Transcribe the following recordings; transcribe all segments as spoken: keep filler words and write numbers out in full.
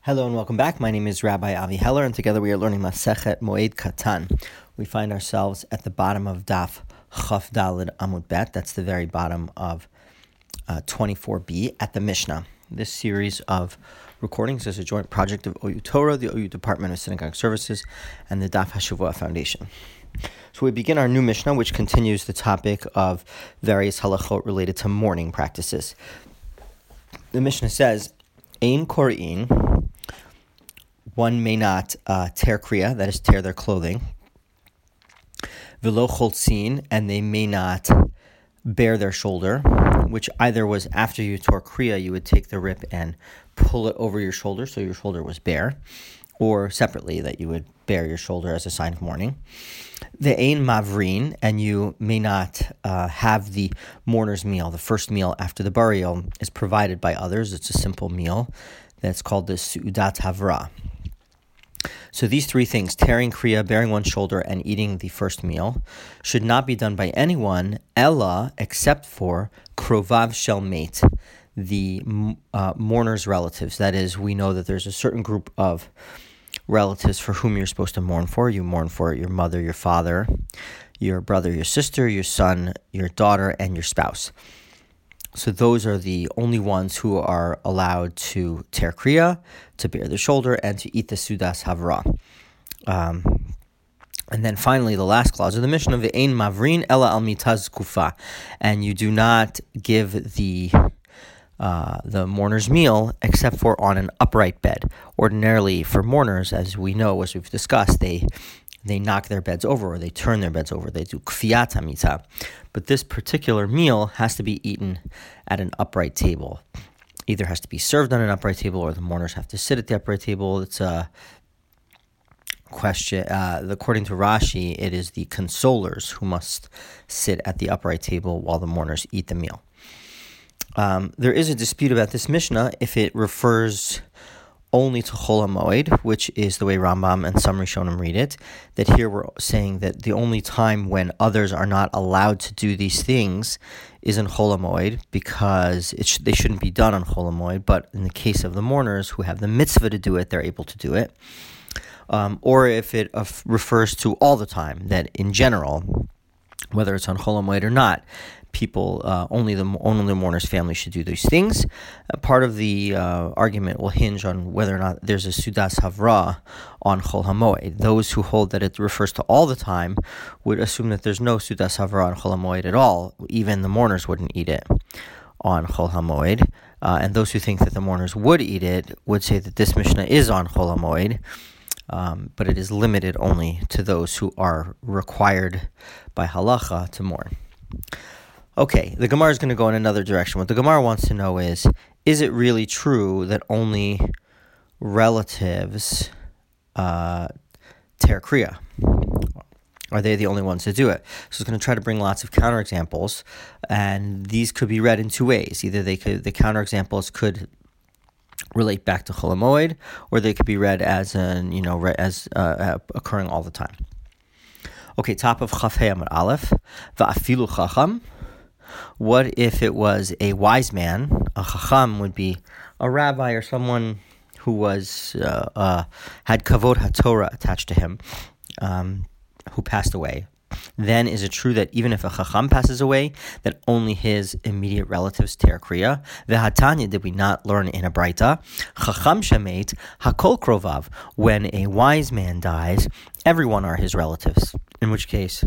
Hello and welcome back. My name is Rabbi Avi Heller, and together we are learning Masechet Moed Katan. We find ourselves at the bottom of Daf Chaf Daled Amud Bet. That's the very bottom of uh, twenty-four b at the Mishnah. This series of recordings is a joint project of O U Torah, the O U Department of Synagogue Services, and the Daf HaShavua Foundation. So we begin our new Mishnah, which continues the topic of various halachot related to mourning practices. The Mishnah says, Ein Kor'in, one may not uh, tear kriya, that is, tear their clothing. Velo choltzin, and they may not bare their shoulder, which either was after you tore kriya, you would take the rip and pull it over your shoulder, so your shoulder was bare, or separately, that you would bare your shoulder as a sign of mourning. The ein mavrin, and you may not uh, have the mourner's meal. The first meal after the burial is provided by others. It's a simple meal that's called the su'udat havra. So these three things, tearing kriya, bearing one's shoulder, and eating the first meal, should not be done by anyone, ella, except for krovav shel mate, the uh, mourner's relatives. That is, we know that there's a certain group of relatives for whom you're supposed to mourn for. You mourn for your mother, your father, your brother, your sister, your son, your daughter, and your spouse. So those are the only ones who are allowed to tear kriya, to bear the shoulder, and to eat the sudas havra. Um, and then finally, the last clause of the Mishnah, ve'ein mavrin ela al mitaz kufa, and you do not give the uh, the mourner's meal except for on an upright bed. Ordinarily, for mourners, as we know, as we've discussed, they they knock their beds over or they turn their beds over. They do kfiyat hamita. But this particular meal has to be eaten at an upright table. Either has to be served on an upright table or the mourners have to sit at the upright table. It's a question. Uh, according to Rashi, it is the consolers who must sit at the upright table while the mourners eat the meal. Um, there is a dispute about this Mishnah if it refers only to Chol HaMoed, which is the way Rambam and some Rishonim read it, that here we're saying that the only time when others are not allowed to do these things is in Chol HaMoed, because it sh- they shouldn't be done on Chol HaMoed, but in the case of the mourners who have the mitzvah to do it, they're able to do it. Um, or if it uh, refers to all the time, that in general, whether it's on Chol HaMoed or not, people, uh, only the only the mourner's family should do these things. Uh, part of the uh, argument will hinge on whether or not there's a sudas havra on Chol HaMoed. Those who hold that it refers to all the time would assume that there's no sudas havra on Chol HaMoed at all. Even the mourners wouldn't eat it on Chol HaMoed. Uh, and those who think that the mourners would eat it would say that this Mishnah is on Chol HaMoed, um, but it is limited only to those who are required by halacha to mourn. Okay, the Gemara is going to go in another direction. What the Gemara wants to know is, is it really true that only relatives uh, tear kriya? Are they the only ones to do it? So it's going to try to bring lots of counterexamples, and these could be read in two ways. Either they could, the counterexamples could relate back to Chol HaMoed, or they could be read as an, you know, as uh, occurring all the time. Okay, top of Chaf Hei Amud Aleph, va'afilu chacham. What if it was a wise man? A chacham would be a rabbi or someone who was uh, uh, had kavod haTorah attached to him, um, who passed away. Then is it true that even if a chacham passes away, that only his immediate relatives tear kriya? V'hatanya, did we not learn in a braita? Chacham shemet hakol krovav. When a wise man dies, everyone are his relatives. In which case,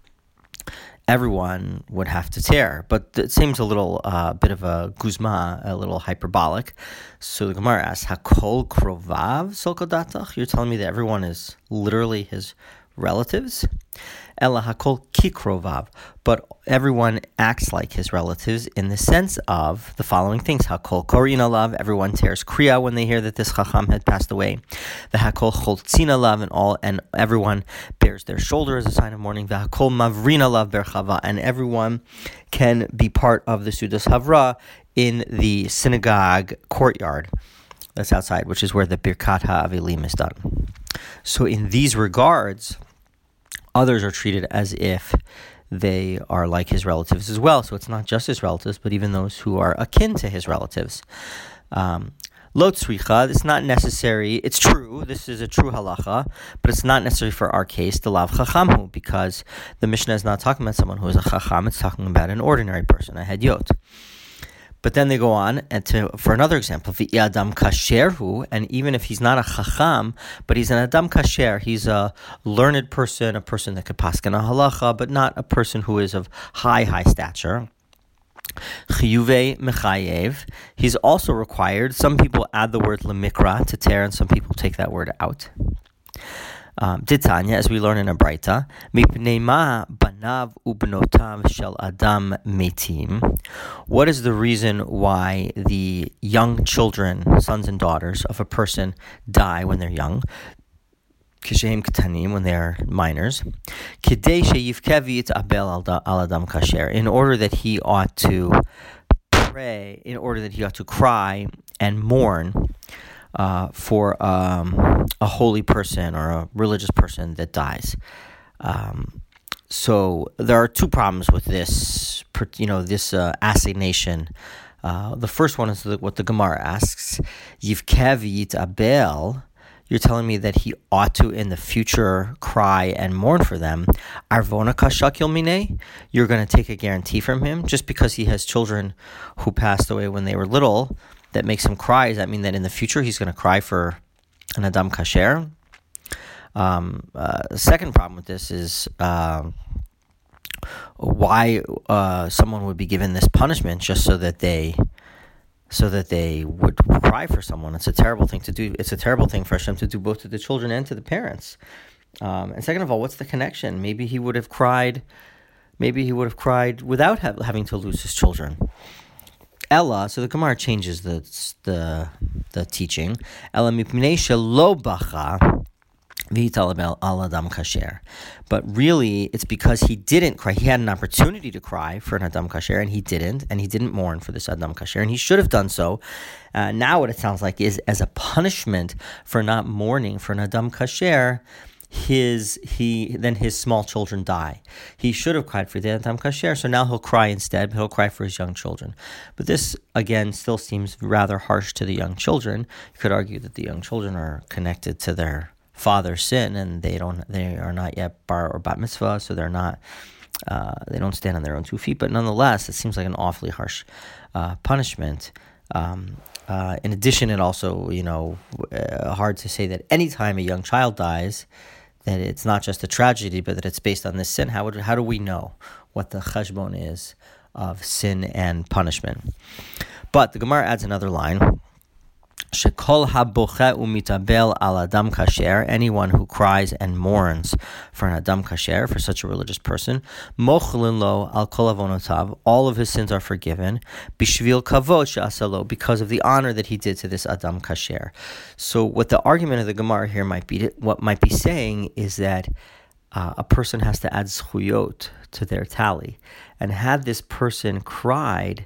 everyone would have to tear. But it seems a little uh, bit of a guzma, a little hyperbolic. So the Gemara asks, Hakol krovav solkodatach? You're telling me that everyone is literally his relatives? Ela hakol kikrovav. But everyone acts like his relatives in the sense of the following things. Hakol korin alav, everyone tears kriya when they hear that this chacham had passed away. The hakol choltzin alav, and all, and everyone bears their shoulder as a sign of mourning. The hakol mavrin alav berchava, and everyone can be part of the sudas havra in the synagogue courtyard that's outside, which is where the birkat ha'avelim is done. So in these regards, others are treated as if they are like his relatives as well. So it's not just his relatives, but even those who are akin to his relatives. Um, Lo tzricha, it's not necessary. It's true, this is a true halacha, but it's not necessary for our case, the lav chachamhu, because the Mishnah is not talking about someone who is a chacham, it's talking about an ordinary person, a hedyot. But then they go on and to for another example, the adam kasherhu, and even if he's not a chacham, but he's an adam kasher, he's a learned person, a person that could paskin a halacha, but not a person who is of high, high stature. Chiyuve mechayev, he's also required. Some people add the word lemikra to tear, and some people take that word out. Um, Titanya, as we learn in a Braita, mipnei ma banav ubnotav shel adam metim. What is the reason why the young children, sons and daughters of a person, die when they're young? Kisheim ketanim, when they are minors. Kidei sheyivkevi it abel al adam kasher, in order that he ought to pray, in order that he ought to cry and mourn uh, for um, a holy person or a religious person that dies. Um, so there are two problems with this, you know, this uh, assignation. Uh, the first one is what the Gemara asks: Yivkevi it abel. You're telling me that he ought to, in the future, cry and mourn for them. Arvona kashakil mine, you're going to take a guarantee from him just because he has children who passed away when they were little. That makes him cry. Does that mean that in the future he's going to cry for an adam kasher? Um, uh, the second problem with this is uh, why uh, someone would be given this punishment just so that they. So that they would cry for someone. It's a terrible thing to do. It's a terrible thing for Hashem to do both to the children and to the parents. Um, and second of all, what's the connection? Maybe he would have cried. Maybe he would have cried without have, having to lose his children. Ella. So the Gemara changes the the the teaching. Ella mipnei shelo bacha. But really, it's because he didn't cry. He had an opportunity to cry for an Adam Kasher, and he didn't, and he didn't mourn for this Adam Kasher, and he should have done so. Uh, now what it sounds like is, as a punishment for not mourning for an Adam Kasher, his he then his small children die. He should have cried for the Adam Kasher, so now he'll cry instead, but he'll cry for his young children. But this, again, still seems rather harsh to the young children. You could argue that the young children are connected to their father's sin, and they don't they are not yet bar or bat mitzvah, so they're not uh, they don't stand on their own two feet. But nonetheless, it seems like an awfully harsh uh, punishment. Um, uh, in addition, it also, you know, uh, hard to say that any time a young child dies, that it's not just a tragedy, but that it's based on this sin. How would how do we know what the cheshbon is of sin and punishment? But the Gemara adds another line. Shekol haboche umitabel al adam kasher, anyone who cries and mourns for an adam kasher, for such a religious person, mochlin lo al kol avonotav, all of his sins are forgiven, bishvil kavod she'asalo, because of the honor that he did to this adam kasher. So what the argument of the Gemara here might be, what might be saying is that uh, a person has to add zchuyot to their tally, and had this person cried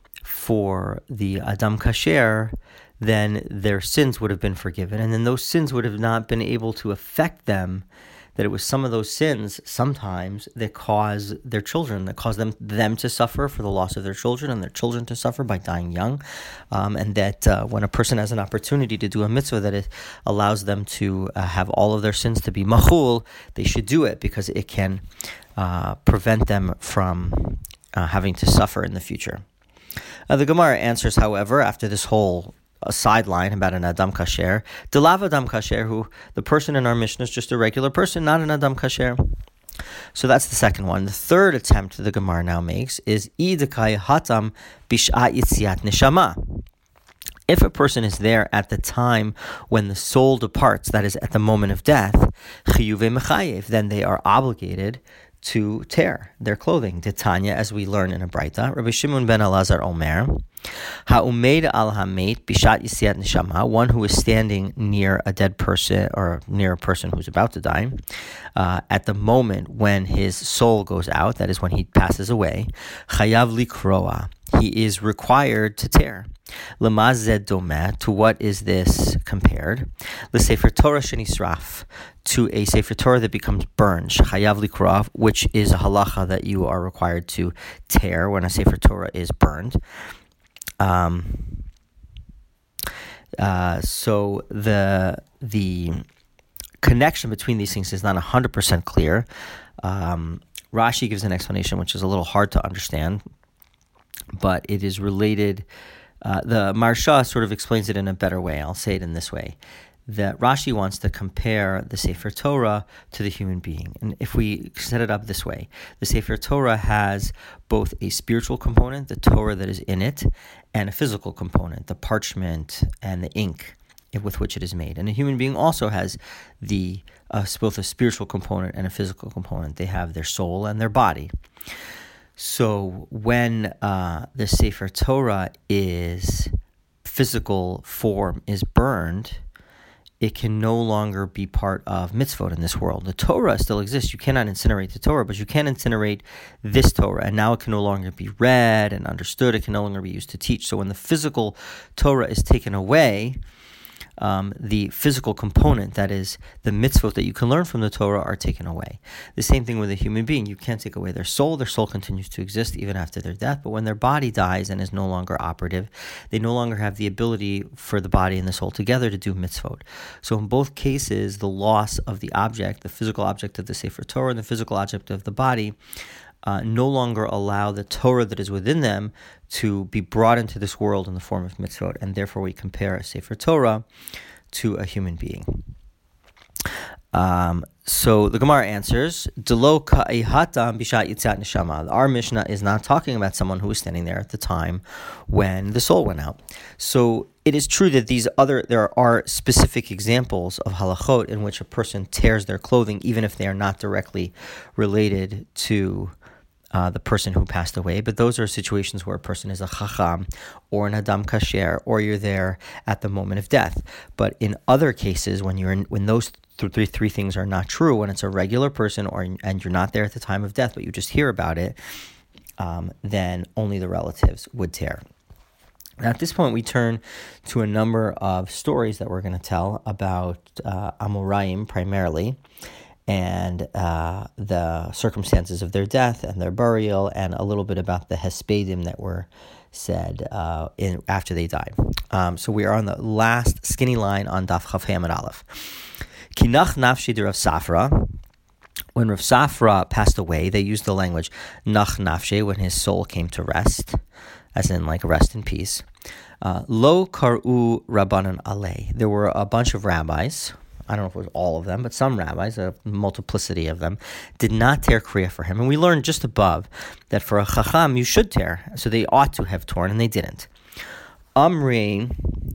for the adam kasher, then their sins would have been forgiven, and then those sins would have not been able to affect them. That it was some of those sins sometimes that cause their children, that cause them them to suffer for the loss of their children, and their children to suffer by dying young. Um, and that uh, when a person has an opportunity to do a mitzvah that it allows them to uh, have all of their sins to be machul, they should do it because it can uh, prevent them from uh, having to suffer in the future. Uh, the Gemara answers, however, after this whole a sideline about an Adam Kasher, Delav Adam Kasher, who the person in our Mishnah is just a regular person, not an Adam Kasher. So that's the second one. The third attempt the Gemara now makes is Idakai Hatam Bish'at Yitziat Neshama. If a person is there at the time when the soul departs, that is at the moment of death, Chiyuve Mechayev, then they are obligated to tear their clothing. Titanya, as we learn in a Braita, Rabbi Shimon ben Elazar Omer, Ha'umeid al hamet bishat yisiat neshama, one who is standing near a dead person or near a person who's about to die, uh, at the moment when his soul goes out, that is when he passes away, chayav likroa, he is required to tear. Lema zed domeh, to what is this compared? L'sefer Torah shenisraf, to a sefer Torah that becomes burned, shechayav likroa, which is a halacha that you are required to tear when a sefer Torah is burned. Um, Uh, so the the connection between these things is not one hundred percent clear. Um, Rashi gives an explanation which is a little hard to understand, but it is related. Uh, the Maharsha sort of explains it in a better way. I'll say it in this way. That Rashi wants to compare the Sefer Torah to the human being. And if we set it up this way, the Sefer Torah has both a spiritual component, the Torah that is in it, and a physical component, the parchment and the ink with which it is made. And a human being also has the uh, both a spiritual component and a physical component. They have their soul and their body. So when uh, the Sefer Torah is physical form is burned, it can no longer be part of mitzvot in this world. The Torah still exists. You cannot incinerate the Torah, but you can incinerate this Torah. And now it can no longer be read and understood. It can no longer be used to teach. So when the physical Torah is taken away, um, the physical component, that is the mitzvot that you can learn from the Torah, are taken away. The same thing with a human being. You can't take away their soul. Their soul continues to exist even after their death. But when their body dies and is no longer operative, they no longer have the ability for the body and the soul together to do mitzvot. So in both cases, the loss of the object, the physical object of the Sefer Torah and the physical object of the body, Uh, no longer allow the Torah that is within them to be brought into this world in the form of mitzvot, and therefore we compare a Sefer Torah to a human being. Um, so the Gemara answers, Delo ka'ihatam bishat yitzat neshama. Our Mishnah is not talking about someone who was standing there at the time when the soul went out. So it is true that these other there are specific examples of halachot in which a person tears their clothing, even if they are not directly related to Uh, the person who passed away, but those are situations where a person is a chacham or an adam kasher, or you're there at the moment of death. But in other cases, when you're in, when those th- three three things are not true, when it's a regular person, or and you're not there at the time of death, but you just hear about it, um, then only the relatives would tear. Now, at this point, we turn to a number of stories that we're going to tell about uh, Amoraim primarily, and uh, the circumstances of their death and their burial, and a little bit about the hespedim that were said uh, in after they died. Um, so we are on the last skinny line on Daf Chav Hamad Aleph. Kinach nafshi de Rav Safra. When Rav Safra passed away, they used the language nach nafshi, when his soul came to rest, as in like rest in peace. Uh, Lo karu rabbanan alei. There were a bunch of rabbis. I don't know if it was all of them, but some rabbis, a multiplicity of them, did not tear kriya for him. And we learned just above that for a chacham, you should tear. So they ought to have torn, and they didn't. Amri,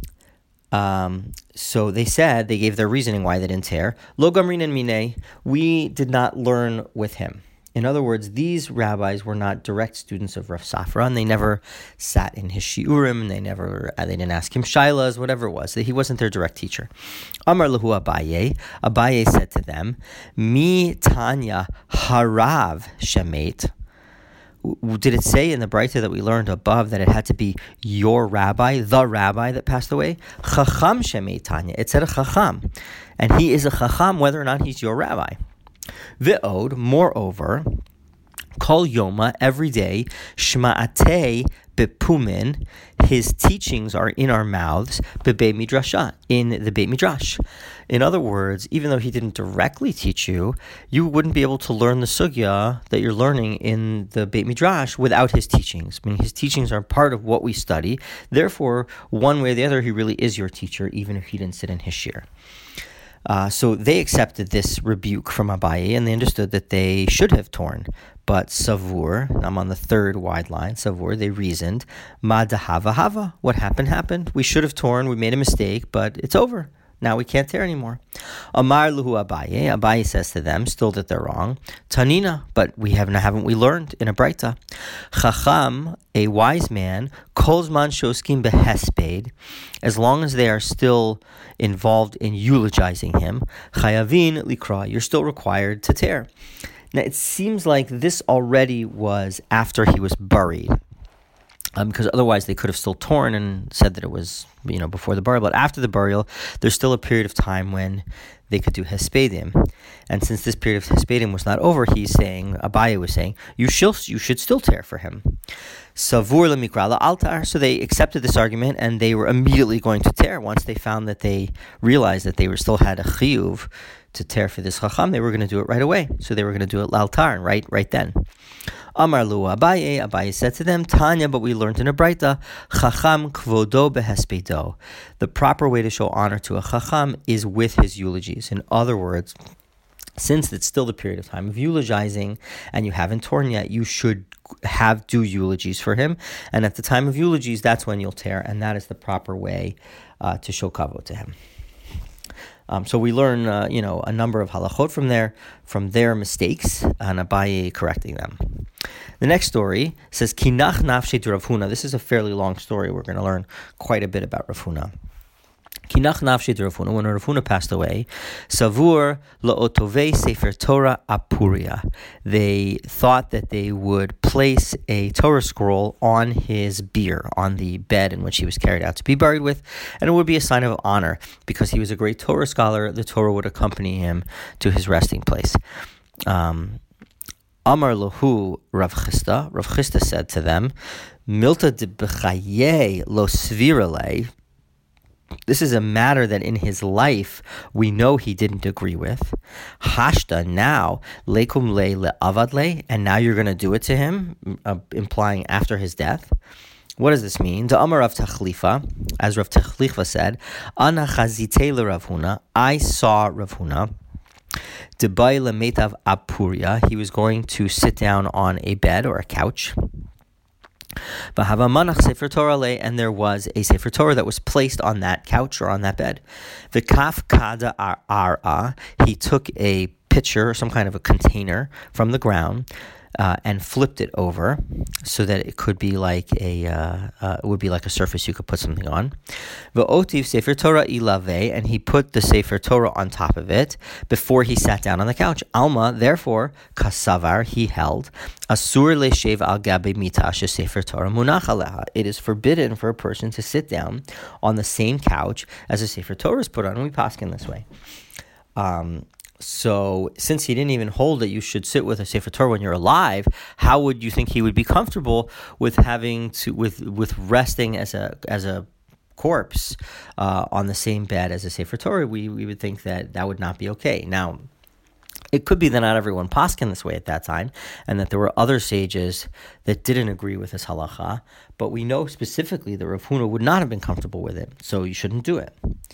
um, so they said, they gave their reasoning why they didn't tear. Lo gamrin and mine, we did not learn with him. In other words, these rabbis were not direct students of Rav Safra, and they never sat in his shiurim, and they never, they didn't ask him shailas, whatever it was. He wasn't their direct teacher. Amar lahu Abaye, Abaye said to them, Mi Tanya harav shemet. Did it say in the Braita that we learned above that it had to be your rabbi, the rabbi that passed away? Chacham shemet Tanya. It said a chacham, and he is a chacham whether or not he's your rabbi. Ve'od, moreover, kol yoma, every day, shma'atei bepumin, his teachings are in our mouths, bebeit midrasha, in the Beit Midrash. In other words, even though he didn't directly teach you, you wouldn't be able to learn the sugya that you're learning in the Beit Midrash without his teachings. I mean, his teachings are part of what we study. Therefore, one way or the other, he really is your teacher, even if he didn't sit in his shir. Uh, so they accepted this rebuke from Abaye, and they understood that they should have torn. But Savur, I'm on the third wide line, Savur, they reasoned, Ma dahava hava, what happened, happened. We should have torn, we made a mistake, but it's over. Now we can't tear anymore. Amar luhu Abaye, Abaye says to them, still that they're wrong, Tanina, but we haven't, haven't we learned in a Braita? Chacham, a wise man, kolzman shoskim behesped, as long as they are still involved in eulogizing him, chayavin likra, you're still required to tear. Now it seems like this already was after he was buried. Um, because otherwise they could have still torn and said that it was, you know, before the burial. But after the burial, there's still a period of time when they could do hespedim. And since this period of hespedim was not over, he's saying, Abaye was saying, you should, you should still tear for him. Savur lemikra altar. So they accepted this argument, and they were immediately going to tear. Once they found that they realized that they were still had a chiyuv to tear for this chacham, they were going to do it right away. So they were going to do it l'altar, right, right then. Amar lu Abaye, Abaye said to them, Tanya, but we learned in a Braita, Chacham kvodo behespedo. The proper way to show honor to a Chacham is with his eulogies. In other words, since it's still the period of time of eulogizing and you haven't torn yet, you should have do eulogies for him. And at the time of eulogies, that's when you'll tear, and that is the proper way uh, to show kavod to him. Um, so we learn, uh, you know, a number of halachot from there, from their mistakes, and Abaye correcting them. The next story says, Kinach nafshe to Rav Huna. This is a fairly long story. We're going to learn quite a bit about Rav Huna. Kinach nafshe to Rav Huna. When Rav Huna passed away, Savur la'otovei sefer Torah apuria. They thought that they would place a Torah scroll on his bier, on the bed in which he was carried out to be buried with, and it would be a sign of honor because he was a great Torah scholar. The Torah would accompany him to his resting place. Um, Amar lahu Rav Chisda. Rav Chisda said to them, Milta de b'chaye lo svirale. This is a matter that in his life we know he didn't agree with. Hashta, now, lekum le le'avadle, and now you're going to do it to him, uh, implying after his death. What does this mean? The Amar Rav Tachlifa, as Rav Tachlifa said, Ana chazite le Rav Huna, I saw Rav Huna, Debai lemetav apuria, he was going to sit down on a bed or a couch. And there was a Sefer Torah that was placed on that couch or on that bed. V'kaf kada ara, he took a pitcher or some kind of a container from the ground uh, and flipped it over so that it could be like a uh, uh, it would be like a surface you could put something on. V'otiv Sefer Torah ilave, and he put the Sefer Torah on top of it before he sat down on the couch. Alma, therefore, kasavar, he held, asur le'shev al gabe mita Sefer Torah munach aleha. It is forbidden for a person to sit down on the same couch as a Sefer Torah is put on. And we paskin this way. Um, So, since he didn't even hold that you should sit with a Sefer Torah when you're alive, how would you think he would be comfortable with having to with with resting as a as a corpse uh, on the same bed as a Sefer Torah? We we would think that that would not be okay. Now, it could be that not everyone paskin this way at that time, and that there were other sages that didn't agree with this halacha. But we know specifically that Rav Huna would not have been comfortable with it, so you shouldn't do it.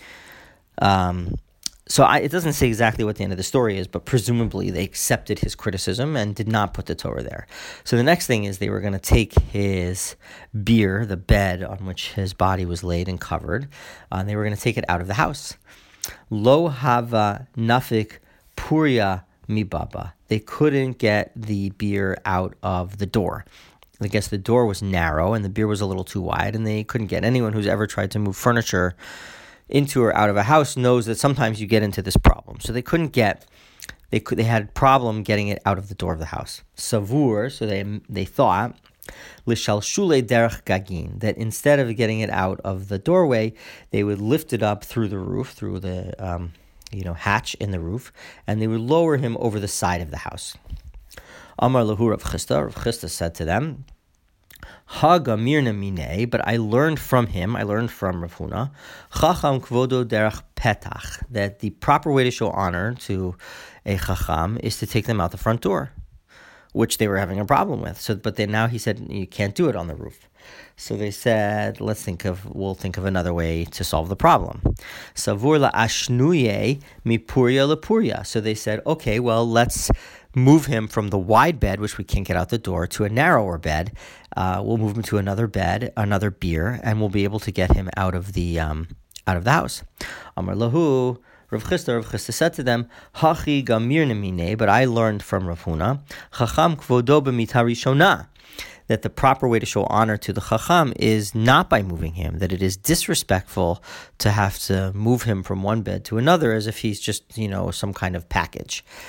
Um. So I, it doesn't say exactly what the end of the story is, but presumably they accepted his criticism and did not put the Torah there. So the next thing is they were going to take his bier, the bed on which his body was laid and covered, uh, and they were going to take it out of the house. Lo hava nafik puria mibaba. They couldn't get the bier out of the door. I guess the door was narrow and the bier was a little too wide, and they couldn't get. Anyone who's ever tried to move furniture into or out of a house knows that sometimes you get into this problem. So they couldn't get, they could, they had a problem getting it out of the door of the house. Savur, so they they thought, l'shalshule derech gagin, that instead of getting it out of the doorway, they would lift it up through the roof, through the um, you know hatch in the roof, and they would lower him over the side of the house. Amar lahu Rav Chisda, Rav Chisda said to them, Hagamirna mine, but I learned from him, I learned from Rav Huna, Chacham kvodo derech petach, that the proper way to show honor to a Chacham is to take them out the front door, which they were having a problem with. So, but then now he said, you can't do it on the roof. So they said, let's think of, we'll think of another way to solve the problem. Savur la ashnuye mi puria la puria. So they said, okay, well, let's move him from the wide bed, which we can't get out the door, to a narrower bed. Uh, we'll move him to another bed, another bier, and we'll be able to get him out of the um, out of the house. Amar lahu, Rav Chisda, Rav Chisda said to them, Hachi gamir nemine, but I learned from Rav Huna, Chacham kvodo b'mita rishona, that the proper way to show honor to the Chacham is not by moving him, that it is disrespectful to have to move him from one bed to another as if he's just, you know, some kind of package.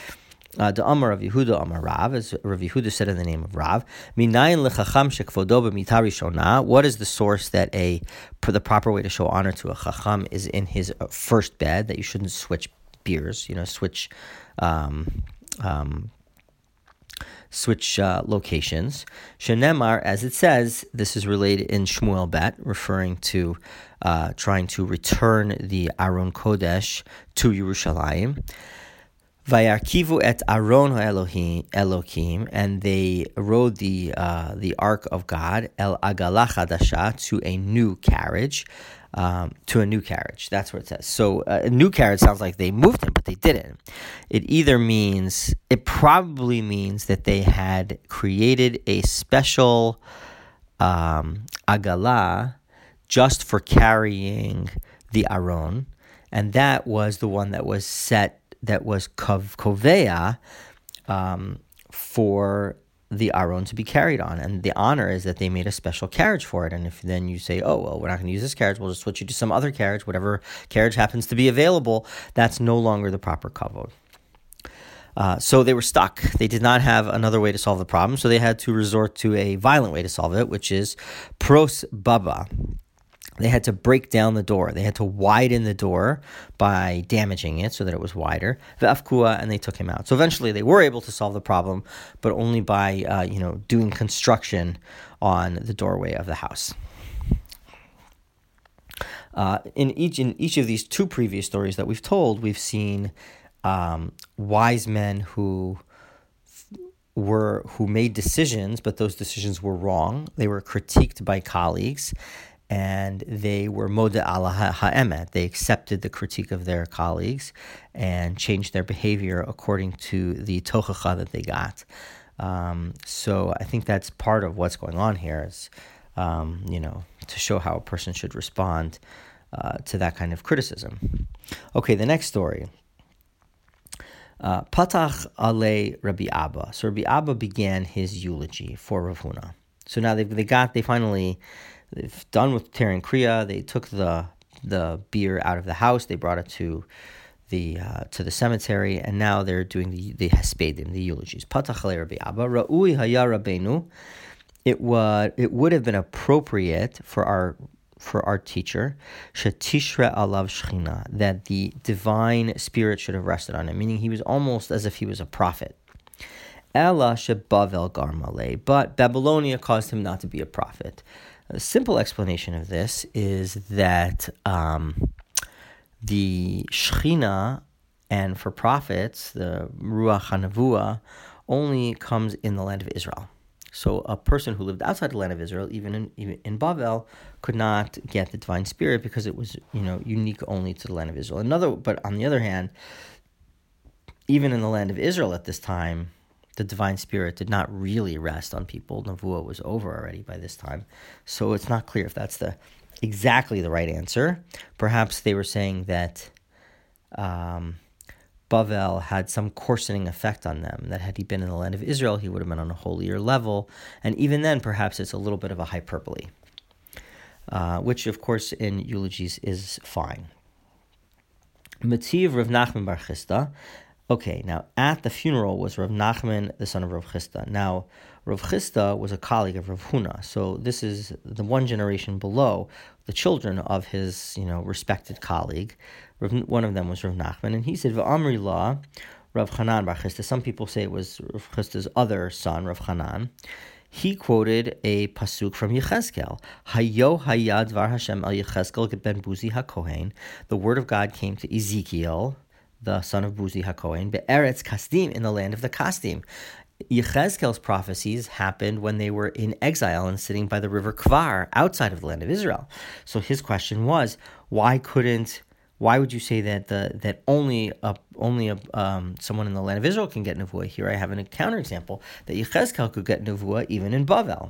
Uh, the Amar of Yehuda Amar Rav, as Rav Yehuda said in the name of Rav, Minayin lechacham shekvodo b'mita rishona. What is the source that a for the proper way to show honor to a chacham is in his first bed, that you shouldn't switch beers, you know, switch um, um, switch uh, locations. Shenemar, as it says, this is related in Shmuel Bet, referring to uh, trying to return the Aron Kodesh to Yerushalayim. Vayarkivu et Aron Elohim, Elohim, and they rode the uh, the Ark of God El Agalah Chadasha to a new carriage, um, to a new carriage. That's what it says. So uh, a new carriage sounds like they moved him, but they didn't. It either means, it probably means that they had created a special um, Agalah just for carrying the Aron, and that was the one that was set. That was kovea um, for the Aron to be carried on. And the honor is that they made a special carriage for it. And if then you say, oh, well, we're not going to use this carriage, we'll just switch you to some other carriage, whatever carriage happens to be available, that's no longer the proper kavod. Uh, so they were stuck. They did not have another way to solve the problem, so they had to resort to a violent way to solve it, which is pros baba. They had to break down the door. They had to widen the door by damaging it so that it was wider. Ve'afkua, and they took him out. So eventually they were able to solve the problem, but only by uh, you know doing construction on the doorway of the house. Uh, in each in each of these two previous stories that we've told, we've seen um, wise men who were who made decisions, but those decisions were wrong. They were critiqued by colleagues. And they were moda ala ha'emet. They accepted the critique of their colleagues and changed their behavior according to the tochacha that they got. Um, so I think that's part of what's going on here, is, um, you know, to show how a person should respond uh, to that kind of criticism. Okay, the next story. Uh, Patach ale Rabbi Abba. So Rabbi Abba began his eulogy for Rav Huna. So now they they got they finally. They've done with tearing kriya. They took the the beer out of the house. They brought it to the uh, to the cemetery, and now they're doing the the hespedim, the eulogies. Patach ale Rabbi Abba ra'ui haya Rabbeinu. It would it would have been appropriate for our for our teacher shetishra alav shechina, that the divine spirit should have rested on him. Meaning he was almost as if he was a prophet. Ela shebavel garmale, but Babylonia caused him not to be a prophet. A simple explanation of this is that um, the Shechina, and for prophets, the Ruach HaNevuah, only comes in the land of Israel. So a person who lived outside the land of Israel, even in even in Bavel, could not get the divine spirit because it was, you know, unique only to the land of Israel. Another, but on the other hand, even in the land of Israel at this time, the divine spirit did not really rest on people. Nevuah was over already by this time. So it's not clear if that's the exactly the right answer. Perhaps they were saying that um, Bavel had some coarsening effect on them, that had he been in the land of Israel, he would have been on a holier level. And even then, perhaps it's a little bit of a hyperbole, uh, which, of course, in eulogies is fine. Mativ Rav Nachman bar Chisda. Okay, now at the funeral was Rav Nachman, the son of Rav Chisda. Now, Rav Chisda was a colleague of Rav Huna, so this is the one generation below the children of his, you know, respected colleague. Rav, one of them was Rav Nachman, and he said, "V'amri la, Rav Chanan bar Chisda." Some people say it was Rav Chisda's other son, Rav Chanan. He quoted a pasuk from Yechezkel. Hayo hayad dvar Hashem el Yechezkel ben Buzi HaKohen. The word of God came to Ezekiel, the son of Buzi HaKohen, be'eretz Kasdim, in the land of the Kasdim. Yechezkel's prophecies happened when they were in exile and sitting by the river Kvar, outside of the land of Israel. So his question was, why couldn't, why would you say that the that only a, only a, um, someone in the land of Israel can get nevuah? Here I have a counterexample, that Yechezkel could get nevuah even in Bavel.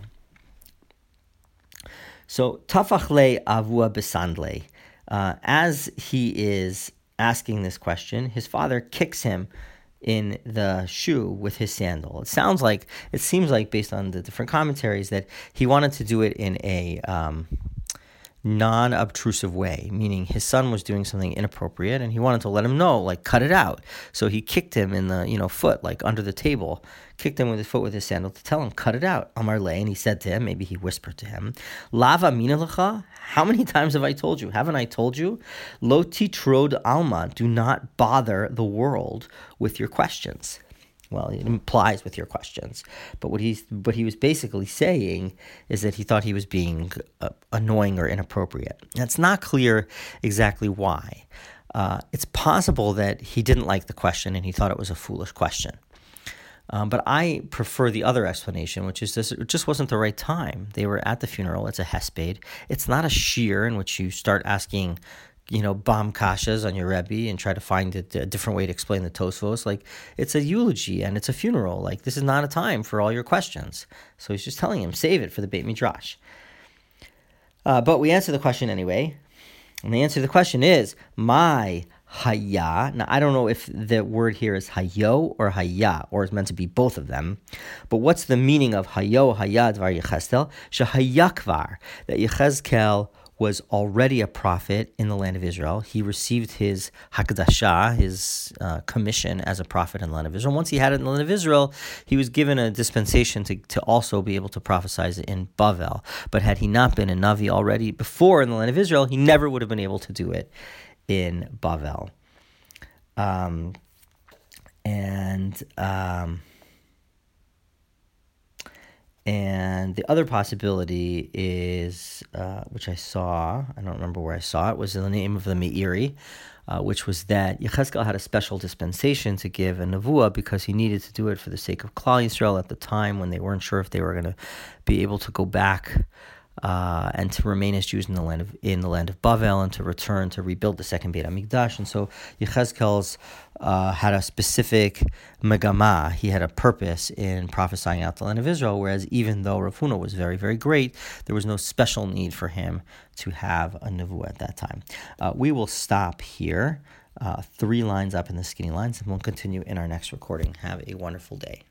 So tafachle avua besandle, uh, as he is asking this question, his father kicks him in the shoe with his sandal. It sounds like, it seems like, based on the different commentaries, that he wanted to do it in a um, non-obtrusive way, meaning his son was doing something inappropriate and he wanted to let him know, like cut it out. So he kicked him in the, you know, foot, like under the table, kicked him with his foot with his sandal to tell him, cut it out. Amar le, and he said to him, maybe he whispered to him, Lava mina lecha, how many times have I told you? Haven't I told you? Lo titrod alma, do not bother the world with your questions. Well, it implies with your questions, but what he's what he was basically saying is that he thought he was being uh, annoying or inappropriate. And it's not clear exactly why. Uh, it's possible that he didn't like the question and he thought it was a foolish question. Um, but I prefer the other explanation, which is this: it just wasn't the right time. They were at the funeral. It's a hesped. It's not a shir in which you start asking, you know, bam kashas on your Rebbe and try to find a, a different way to explain the Tosfos. Like, it's a eulogy and it's a funeral. Like, this is not a time for all your questions. So he's just telling him, save it for the Beit Midrash. Uh, but we answer the question anyway. And the answer to the question is, my haya. Now, I don't know if the word here is hayo or haya, or is meant to be both of them. But what's the meaning of hayo, haya, dvar Yechezkel? Shehayakvar, that Yechezkel was already a prophet in the land of Israel. He received his hakdashah, his uh, commission as a prophet in the land of Israel. Once he had it in the land of Israel, he was given a dispensation to, to also be able to prophesy in Bavel. But had he not been a Navi already before in the land of Israel, he never would have been able to do it in Bavel. Um, and... Um, And the other possibility is, uh, which I saw, I don't remember where I saw it, was in the name of the Meiri, uh, which was that Yechezkel had a special dispensation to give a nevuah because he needed to do it for the sake of Klal Yisrael at the time when they weren't sure if they were going to be able to go back uh, and to remain as Jews in the land of in the land of Bavel and to return to rebuild the second Beit HaMikdash. And so Yechezkel's uh, had a specific megama. He had a purpose in prophesying out the land of Israel, whereas even though Rav Huna was very, very great, there was no special need for him to have a nevuah at that time. Uh, we will stop here, uh, three lines up in the skinny lines, and we'll continue in our next recording. Have a wonderful day.